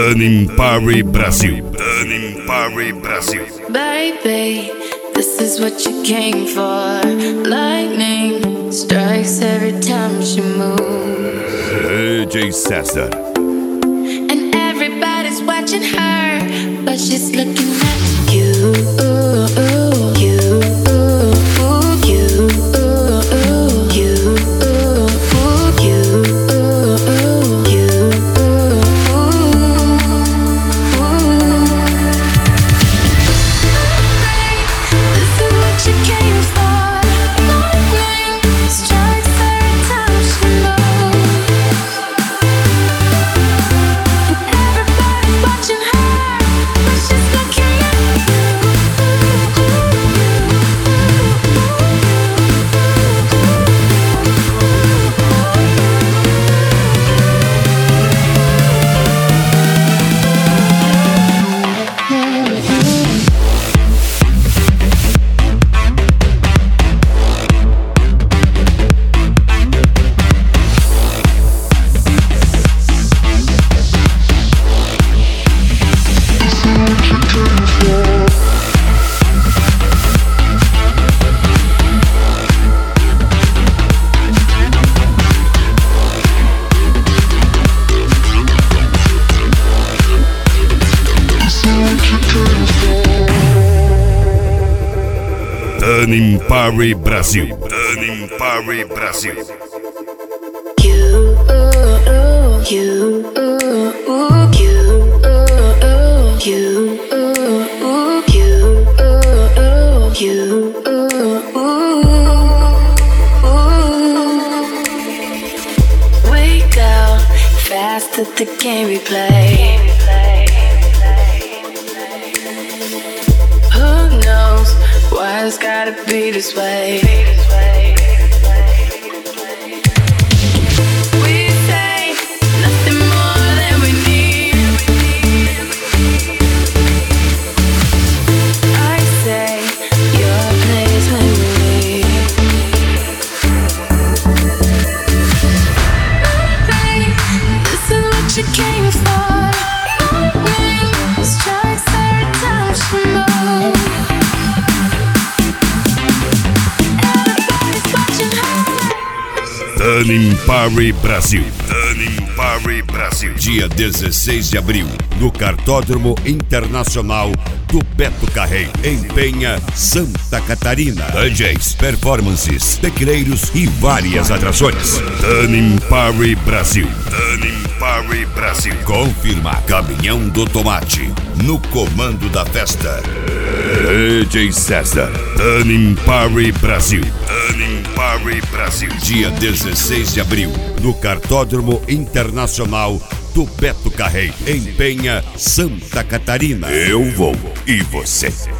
Tanin Parry Brasil. Tanin Parry Brasil. Baby, this is what you came for. Lightning strikes every time she moves. DJ César. And everybody's watching her, but she's looking at you. Tanin Parry Brasil. Tanin Parry Brasil. We go fast at the game we play. Who knows why it's gotta be this way? We say nothing more than we need. I say your place when we leave. This is what you came for. Lightning strikes every time she moves. Tanin Parry Brasil. Tanin Parry Brasil. Dia 16 de abril, no Cartódromo Internacional do Beto Carreiro, em Penha, Santa Catarina. DJs, performances, tecleiros e várias atrações. Tanin Parry Brasil. Tanin Parry Brasil. Confirma Caminhão do Tomate no comando da festa. DJ César. Tanin Parry Brasil. Tanin Parry Brasil. Dia 16 de abril, no Cartódromo Internacional do Beto Carreiro, em Penha, Santa Catarina. Eu vou e você.